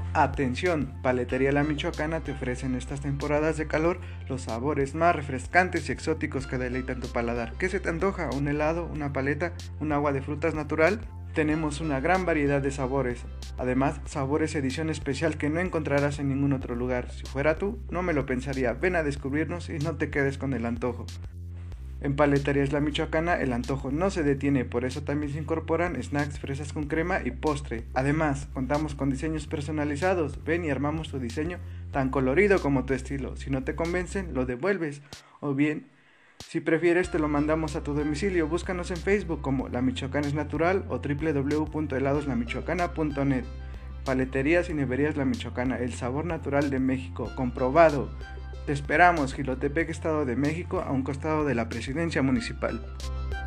Atención, Paletería La Michoacana te ofrece en estas temporadas de calor los sabores más refrescantes y exóticos que deleitan tu paladar. ¿Qué se te antoja? ¿Un helado? ¿Una paleta? ¿Un agua de frutas natural? Tenemos una gran variedad de sabores. Además, sabores edición especial que no encontrarás en ningún otro lugar. Si fuera tú, no me lo pensaría. Ven a descubrirnos y no te quedes con el antojo. En Paleterías La Michoacana el antojo no se detiene, por eso también se incorporan snacks, fresas con crema y postre. Además, contamos con diseños personalizados. Ven y armamos tu diseño tan colorido como tu estilo. Si no te convencen, lo devuelves. O bien, si prefieres, te lo mandamos a tu domicilio. Búscanos en Facebook como La Michoacana es Natural o www.heladoslamichoacana.net. Paleterías y Neverías La Michoacana, el sabor natural de México, comprobado. Te esperamos, Jilotepec, Estado de México, a un costado de la Presidencia Municipal.